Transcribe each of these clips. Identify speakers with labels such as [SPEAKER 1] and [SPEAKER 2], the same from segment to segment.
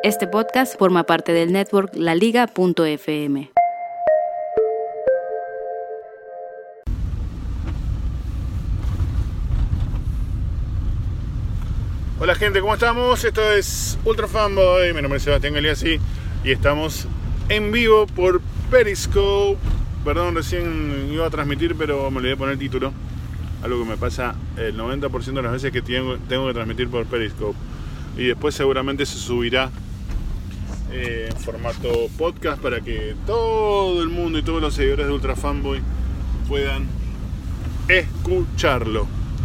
[SPEAKER 1] Este podcast forma parte del network laliga.fm.
[SPEAKER 2] Hola gente, ¿cómo estamos? Esto es Ultra Fanboy, mi nombre es Sebastián Galeazzi y estamos en vivo por Periscope. Perdón, recién iba a transmitir, pero me olvidé de poner el título. Algo que me pasa el 90% de las veces que tengo que transmitir por Periscope. Y después seguramente se subirá en formato podcast para que todo el mundo y todos los seguidores de Ultra Fanboy puedan escucharlo.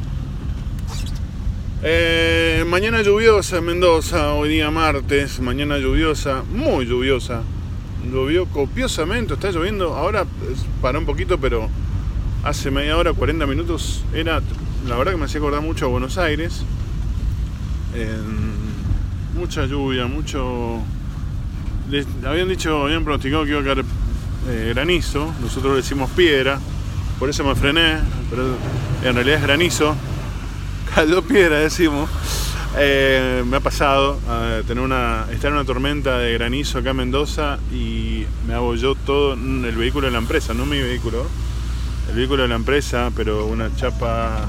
[SPEAKER 2] Mañana lluviosa en Mendoza, hoy día martes, mañana lluviosa, muy lluviosa. Llovió copiosamente, está lloviendo, ahora paró un poquito, pero hace media hora, 40 minutos, era, la verdad que me hacía acordar mucho a Buenos Aires. Mucha lluvia, mucho... habían pronosticado que iba a caer granizo, nosotros le decimos piedra, por eso me frené, pero en realidad es granizo. Cayó piedra, decimos. Me ha pasado estar en una tormenta de granizo acá en Mendoza y me abolló todo el vehículo de la empresa, no mi vehículo, el vehículo de la empresa, pero una chapa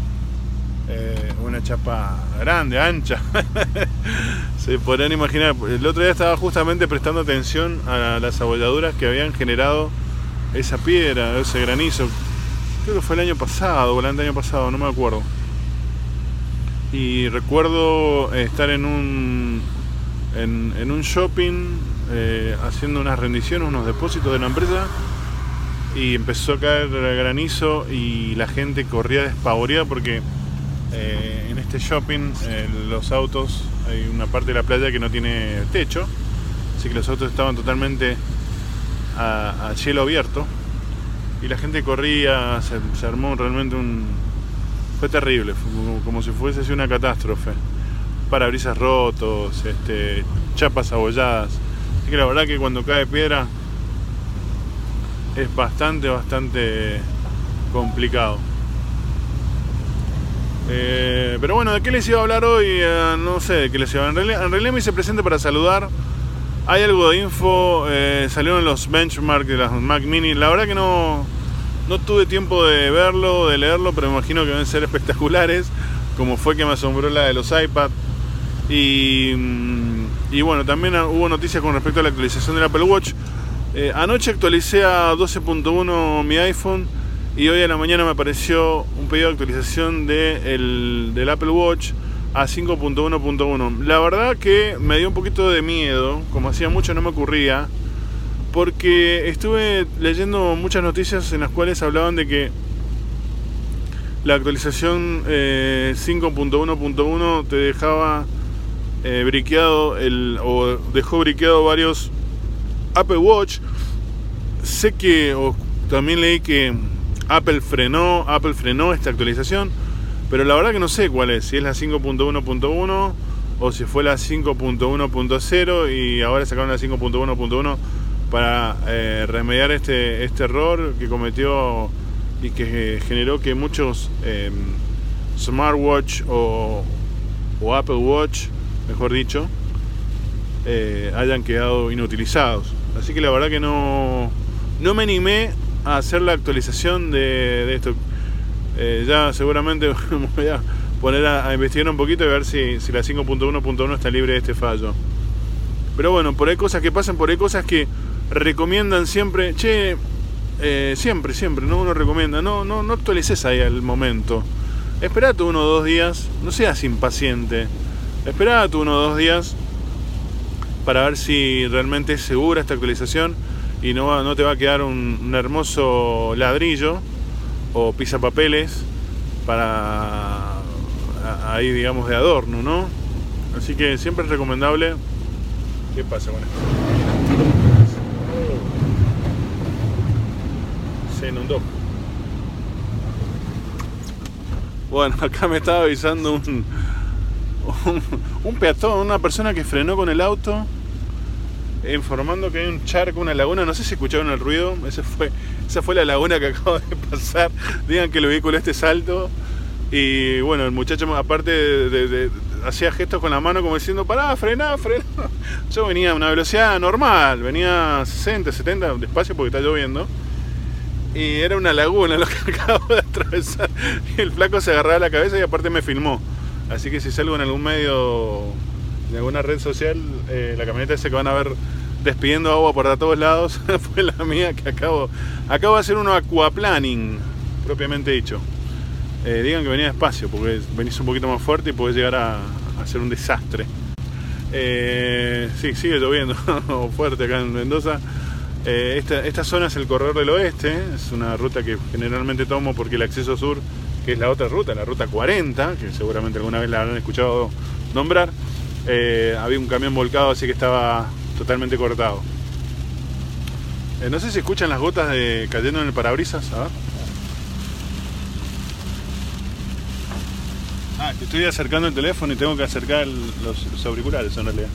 [SPEAKER 2] grande, ancha. Se podrán imaginar. El otro día estaba justamente prestando atención a las abolladuras que habían generado esa piedra, ese granizo. Creo que fue el año pasado o el año pasado, no me acuerdo. Y recuerdo estar en un shopping haciendo unas rendiciones, unos depósitos de la empresa, y empezó a caer granizo y la gente corría despavorida porque en este shopping los autos, hay una parte de la playa que no tiene techo, así que los autos estaban totalmente a cielo abierto y la gente corría, se armó realmente fue terrible, fue como si fuese así una catástrofe. Parabrisas rotos, chapas abolladas. Así que la verdad que cuando cae piedra es bastante complicado. Pero bueno, ¿de qué les iba a hablar hoy? No sé de qué les iba a hablar. En realidad me hice presente para saludar. Hay algo de info, salieron los benchmarks de las Mac Mini. La verdad que no tuve tiempo de verlo, de leerlo, pero me imagino que deben ser espectaculares, como fue que me asombró la de los iPad. Y bueno, también hubo noticias con respecto a la actualización del Apple Watch. Anoche actualicé a 12.1 mi iPhone y hoy a la mañana me apareció un pedido de actualización del Apple Watch a 5.1.1. La verdad que me dio un poquito de miedo, como hacía mucho no me ocurría, porque estuve leyendo muchas noticias en las cuales hablaban de que la actualización 5.1.1 te dejaba briqueado o dejó briqueado varios Apple Watch. Sé que, o también leí que Apple frenó esta actualización, pero la verdad que no sé cuál es, si es la 5.1.1 o si fue la 5.1.0 y ahora sacaron la 5.1.1 para remediar este error que cometió y que generó que muchos smartwatch o Apple Watch, mejor dicho, hayan quedado inutilizados. Así que la verdad que no me animé a hacer la actualización de esto. Ya seguramente me voy a poner a investigar un poquito y ver si la 5.1.1 está libre de este fallo. Pero bueno, por ahí cosas que pasan, por ahí cosas que recomiendan siempre, siempre, ¿no? Uno recomienda, no actualices ahí al momento. Esperate 1 o 2 días, no seas impaciente. Esperate 1 o 2 días para ver si realmente es segura esta actualización y no te va a quedar un hermoso ladrillo o pisapapeles para ahí, digamos, de adorno, ¿no? Así que siempre es recomendable. ¿Qué pasa con esto? Se inundó. Bueno, acá me estaba avisando un peatón, una persona que frenó con el auto, informando que hay un charco, una laguna. No sé si escucharon el ruido. Esa fue la laguna que acabo de pasar. Digan que el vehículo es alto. Y bueno, el muchacho, aparte de hacía gestos con la mano como diciendo, pará, frená. Yo venía a una velocidad normal, venía 60, 70, despacio porque está lloviendo. Y era una laguna lo que acabo de atravesar. Y el flaco se agarraba la cabeza y aparte me filmó. Así que si salgo en algún medio, en alguna red social, la camioneta esa que van a ver despidiendo agua por todos lados fue la mía, que acabo de hacer un aquaplaning, propiamente dicho. Digan que venía despacio porque venís un poquito más fuerte y podés llegar a ser un desastre. Sí, sigue lloviendo fuerte acá en Mendoza. Esta zona es el Corredor del Oeste, es una ruta que generalmente tomo porque el acceso sur, que es la otra ruta, la ruta 40, que seguramente alguna vez la habrán escuchado nombrar, había un camión volcado, así que estaba totalmente cortado. No sé si escuchan las gotas cayendo en el parabrisas. A ver. Que estoy acercando el teléfono y tengo que acercar los auriculares en realidad.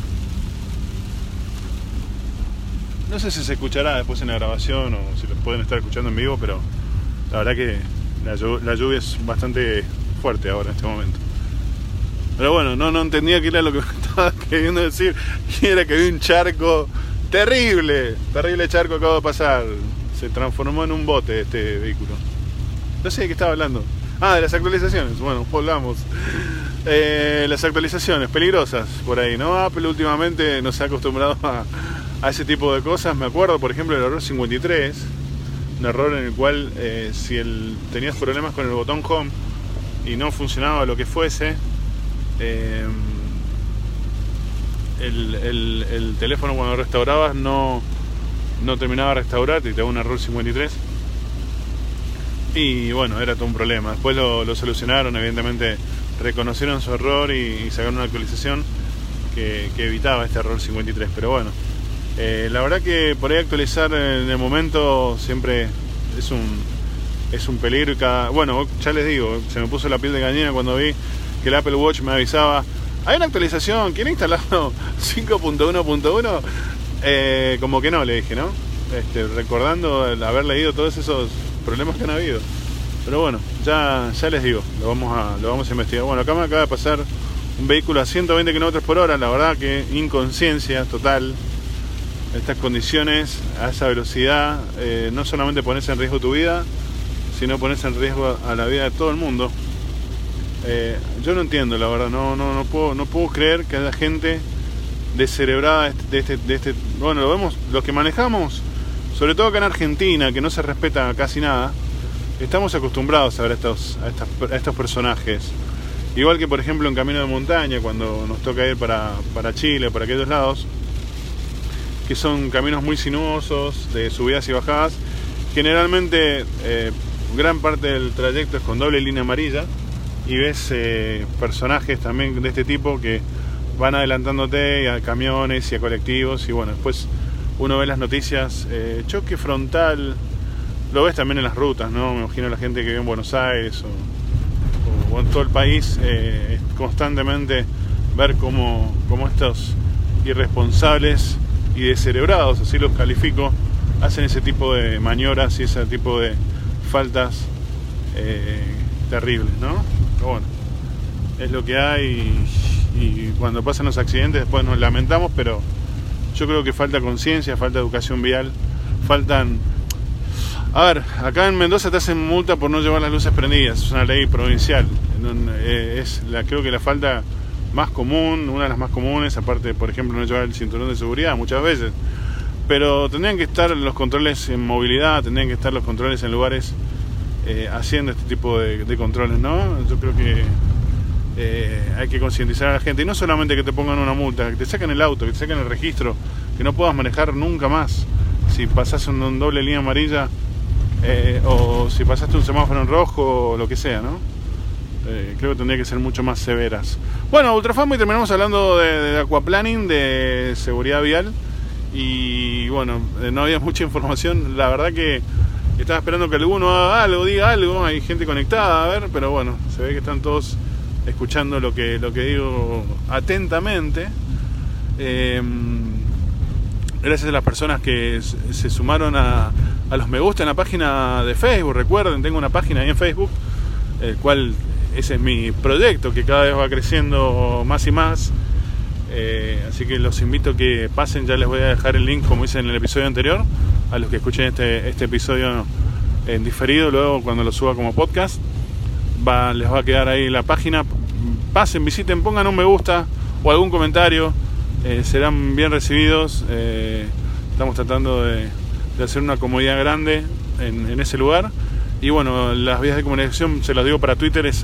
[SPEAKER 2] No sé si se escuchará después en la grabación o si lo pueden estar escuchando en vivo, pero la verdad que la lluvia es bastante fuerte ahora en este momento. Pero bueno, no entendía qué era lo que me estaba queriendo decir. Y era que vi un charco terrible charco acaba de pasar. Se transformó en un bote este vehículo. No sé de qué estaba hablando. De las actualizaciones. Bueno, volvamos. Las actualizaciones peligrosas por ahí, ¿no? Apple últimamente nos ha acostumbrado a ese tipo de cosas. Me acuerdo, por ejemplo, del error 53. Un error en el cual si tenías problemas con el botón Home y no funcionaba lo que fuese, el teléfono cuando restaurabas no terminaba de restaurar y te daba un error 53. Y bueno, era todo un problema. Después lo solucionaron, evidentemente reconocieron su error y sacaron una actualización que evitaba este error 53. Pero bueno, la verdad que por ahí actualizar en el momento siempre es un peligro. Bueno, ya les digo, se me puso la piel de gallina cuando vi que el Apple Watch me avisaba: hay una actualización, ¿quién ha instalado 5.1.1? Como que no, le dije, ¿no? Recordando haber leído todos esos problemas que han habido. Pero bueno, ya les digo, lo vamos a investigar. Bueno, acá me acaba de pasar un vehículo a 120 km/h. La verdad que inconsciencia total. Estas condiciones, a esa velocidad, no solamente pones en riesgo tu vida, sino pones en riesgo a la vida de todo el mundo. Yo no entiendo, la verdad, no puedo creer que haya gente descerebrada de este. Bueno, lo vemos, los que manejamos, sobre todo acá en Argentina, que no se respeta casi nada, estamos acostumbrados a ver a estos personajes. Igual que, por ejemplo, en camino de montaña, cuando nos toca ir para Chile, para aquellos lados, que son caminos muy sinuosos, de subidas y bajadas. Generalmente, gran parte del trayecto es con doble línea amarilla, y ves personajes también de este tipo que van adelantándote a camiones y a colectivos, y bueno, después uno ve las noticias, choque frontal, lo ves también en las rutas, ¿no? Me imagino la gente que vive en Buenos Aires o en todo el país, constantemente ver cómo estos irresponsables y descerebrados, así los califico, hacen ese tipo de maniobras y ese tipo de faltas terribles, ¿no? Pero bueno, es lo que hay, y cuando pasan los accidentes después nos lamentamos, pero yo creo que falta conciencia, falta educación vial, faltan... A ver, acá en Mendoza te hacen multa por no llevar las luces prendidas, es una ley provincial, creo que la falta más común, una de las más comunes, aparte, por ejemplo, no llevar el cinturón de seguridad muchas veces. Pero tendrían que estar los controles en movilidad, tendrían que estar los controles en lugares haciendo este tipo de controles, ¿no? Yo creo que hay que concientizar a la gente, y no solamente que te pongan una multa, que te saquen el auto, que te saquen el registro, que no puedas manejar nunca más si pasas un doble línea amarilla, o si pasaste un semáforo en rojo, o lo que sea, ¿no? Creo que tendría que ser mucho más severas. Bueno, Ultrafamo, y terminamos hablando de aquaplaning, de seguridad vial. Y bueno, no había mucha información. La verdad que estaba esperando que alguno haga algo, diga algo. Hay gente conectada, a ver, pero bueno, se ve que están todos escuchando lo que digo atentamente. Gracias a las personas que se sumaron a los me gusta en la página de Facebook. Recuerden, tengo una página ahí en Facebook, el cual ese es mi proyecto, que cada vez va creciendo más y más. Así que los invito a que pasen. Ya les voy a dejar el link, como hice en el episodio anterior, a los que escuchen este episodio en diferido. Luego, cuando lo suba como podcast, les va a quedar ahí la página. Pasen, visiten, pongan un me gusta o algún comentario, serán bien recibidos. Estamos tratando de hacer una comunidad grande en ese lugar. Y bueno, las vías de comunicación, se las digo, para Twitter es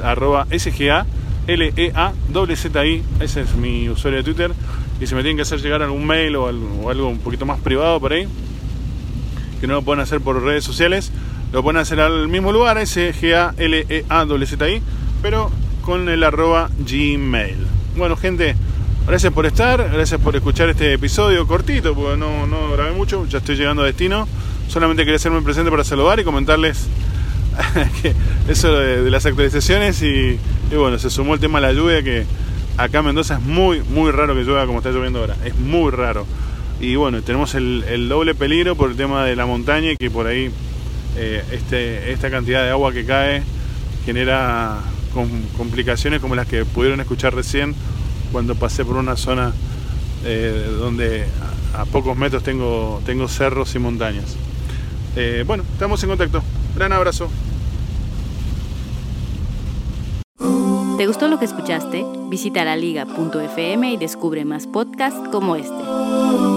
[SPEAKER 2] @SGALEAZZI. Ese es mi usuario de Twitter. Y si me tienen que hacer llegar algún mail o algo un poquito más privado por ahí, que no lo pueden hacer por redes sociales, lo pueden hacer al mismo lugar, SGALEAZZI, pero con el @Gmail. Bueno, gente, gracias por estar, gracias por escuchar este episodio cortito, porque no grabé mucho, ya estoy llegando a destino. Solamente quería hacerme presente para saludar y comentarles que eso de las actualizaciones. Y bueno, se sumó el tema de la lluvia, que acá en Mendoza es muy, muy raro que llueva como está lloviendo ahora, es muy raro. Y bueno, tenemos el doble peligro por el tema de la montaña, y que por ahí esta cantidad de agua que cae genera complicaciones como las que pudieron escuchar recién cuando pasé por una zona donde a pocos metros tengo cerros y montañas. Bueno, estamos en contacto. Gran abrazo.
[SPEAKER 1] ¿Te gustó lo que escuchaste? Visita laliga.fm y descubre más podcasts como este.